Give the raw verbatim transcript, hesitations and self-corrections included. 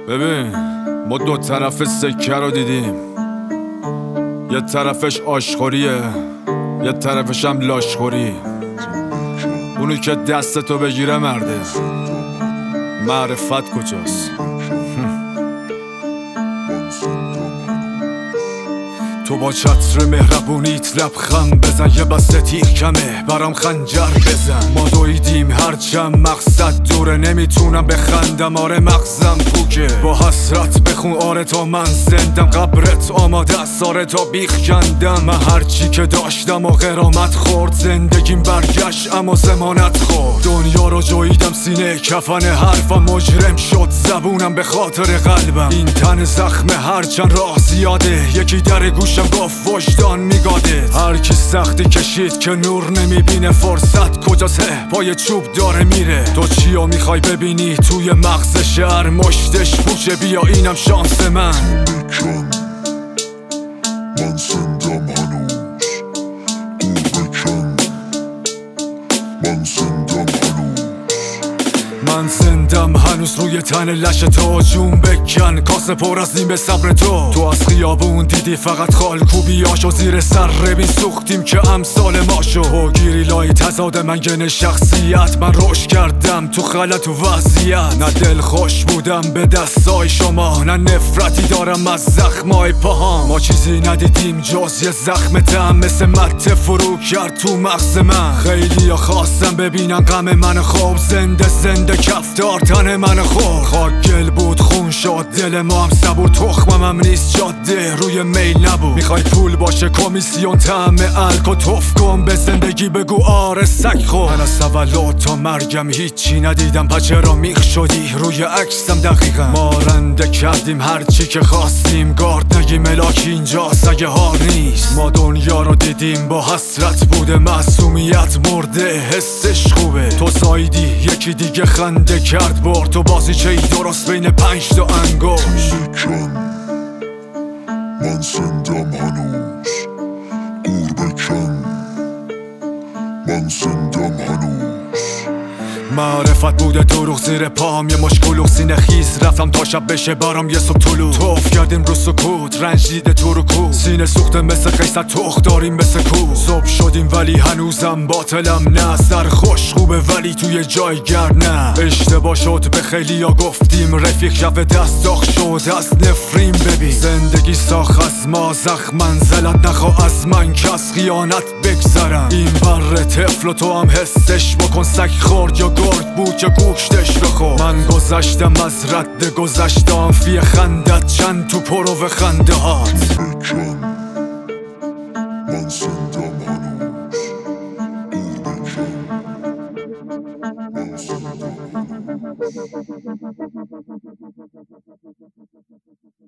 ببین ما دو طرف سکه رو دیدیم، یه طرفش آشخوریه یه طرفش هم لاشخوری. اونی که دستتو بگیره مرده، معرفت کجاست؟ تو با چتر مهربونیت لبخند بزن، یه بسته تیر کمه برام خنجر بزن. ما دویدیم هرچند مقصد دوره، نمیتونم بخندم آره مغزم پوکه. با حسرت بخون آره تا من زندم، قبرت آماده است آره تا بیخ کندم. من هرچی که داشتم و غرامت خورد، زندگیم برگشت اما زمانت خورد. دنیا رو جویدم سینه کفن حرفم، مجرم شد زبونم به خاطر قلبم. این تن زخم هرچند راه زیاده، یکی در گوش گفت وجدان میگاده. هر کی سختی کشید که نور نمیبینه، فرصت کجاست پای چوب داره میره. تو چیو میخوای ببینی توی مغز شهر، مشتش پوچه بیا اینم شانس من. من زندم هنوز دور بکن، من زندم هنوز من زندم هنوز روی تن لش تو، جون بکن کاسه پر از نیم صبر تو. تو از خیابون دیدی فقط خالکوبیاشو، زیر سر بین سوختیم که امثال ما شو. تو گیری لای تضاد منگن شخصیت، من روش کردم تو غلط و وضعیت. نه دل خوش بودم به دستای شما، نه نفرتی دارم از زخمای پاهام. ما چیزی ندیدیم جز یه زخم تم، مثل مته فرو کرد تو مغز من. خیلی ها خواستم ببینن غم من خوب، زنده زنده کفتار تن من خور. خاک گل بود خون شد دل ما هم صبور، تخمم هم نیست جاده روی میل نبود. میخوای پول باشه کمیسیون طعم الکو، توف کن به زندگی بگو آره سگ خور. من از تولد تا مرگم هیچی ندیدم، پس چرا میخ شدی روی عکسم دقیقا. ما رنده کردیم هرچی که خواستیم، گارد نگی ملاک اینجا سگ ها نیست. ما دنیا رو دیدیم با حسرت بوده، معصومیت مرده حسش خوبه. تو سایدی یکی دیگه خنده کرد برد، تو بازی چه درست بین پنج تا انگشت. من زندم هنوز دور بکن، من زندم هنوز معرفت بوده دروغ زیر پام، یه مشکلوخ سینه خیز رفتم تا شب بشه برام یه صبح طلوع. توف کردیم رو سکوت رنج دیده تو رو کو، سینه سوخته مثل قیصر تخ داریم مثل کو. صبح شدیم ولی هنوزم باطلم نه، سر خوش خوبه ولی توی جایگر نه. اشتباه شد به خیلی ها گفتیم رفیق، شب دست داغ شد از نفرین. ببین زندگی ساخت از ما زخم، منزلت نخوا از من که از خیانت بگذرم. این بر طفل و تو هم حسش بکن، سگ خورد یا گرد بود که گوشتش رو خورد. من گذشتم از رد گذشتم، فی خندت چند تو پرو خنده هات. من زندم هنوز دور بکن، من زندم هنوز